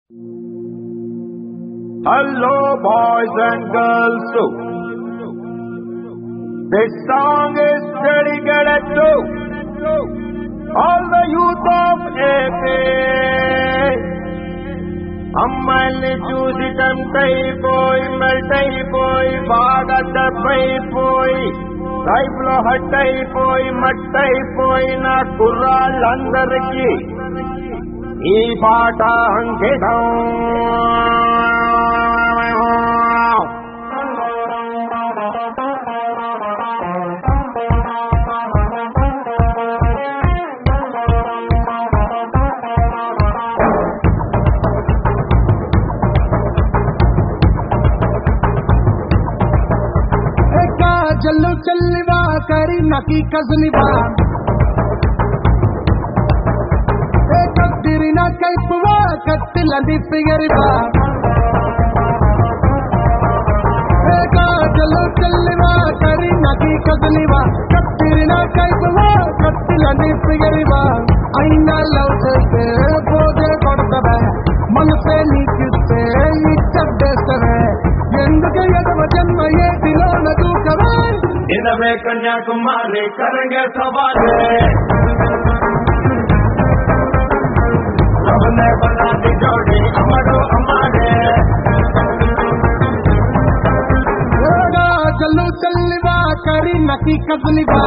Hello, boys and girls. This song is dedicated to all the youth of AP. అమ్మాయిల్ని చూసి టెంప్టైపోయి మెల్టైపోయి బాగా దెబ్బైపోయి life లో hot అయిపోయి మట్టయిపోయిన కుర్రాళ్ళందరికీ ఈ పాట అంకితం. चलो चलवा करी नकी कजलिवा कत्तिरिना कैपुवा कत्तिलंदी फिगरिवा चलो चलवा करी नकी कजलिवा कत्तिरिना कैपुवा कत्तिलंदी फिगरिवा అయినా లవ్ చేస్తే పోతే కొడతవే మనసే నీకిస్తే ఇచ్చేస్తవే ఎందుకు ఎదవ జన్మ ఏటిలోన దూకవే ఇదవే కన్యాకుమారి కరెంగే సవాలే सबने बना दी जोड़ी अमरो अमारे चलो चलवा करी नकी कजलिवा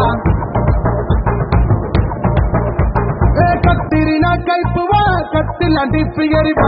కత్తిరినా కైపువా కత్తిలాంటి ఫిగరివా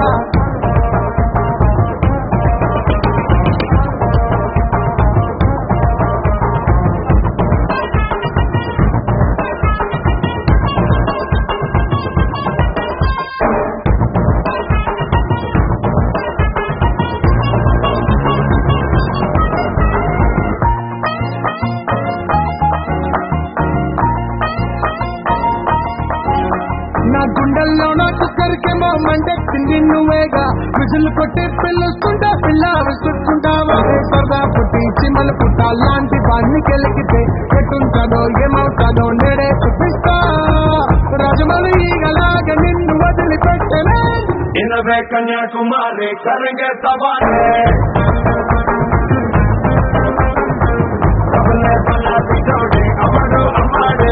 నా గుండెల్లో నాకు కరికేమో మండెత్తింది నువ్వేగా విజులు కొట్టి పిలుస్తుంటా పిల్ల విసుకుంటావా సరదా పుట్టి చిమ్మలు పుట్ట లాంటి వాడిని కెలికితే ఎట్టుంటాడో ఏమవుతాడో నేడే చూపిస్తా రాజమౌళి ఈగలాగా నిన్ను వదిలిపెట్టనే ఇదవే కన్యాకుమారి కరెంగే సవాలే सबने बना दी जोड़ी अमरो अमारे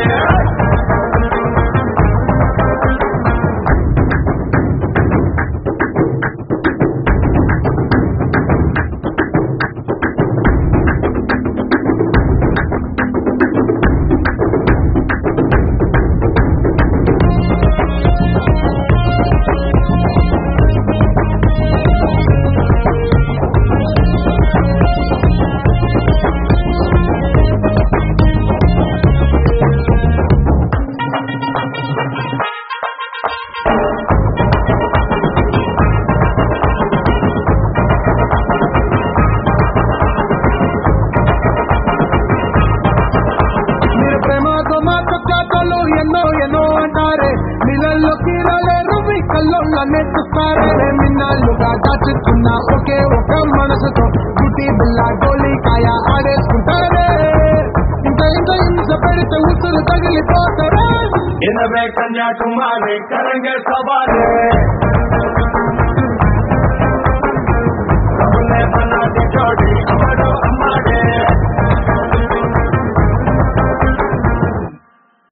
ఎన్నో అంటారే నీళ్ళలోకి రాలేరు కల్లోనే చూస్తారే మిన్నాళ్ళుగా దాచుకున్న ఒకే ఒక మనసుతో గుటి బిల్ల గోలికాయ ఆడేసుకుంటారే ఇంత హింస పెడితే ఉసురు తగిలిపోతారే ఇదవే కన్యాకుమారి కరెంగే సవాలే सबने बना दी जोड़ी अमरो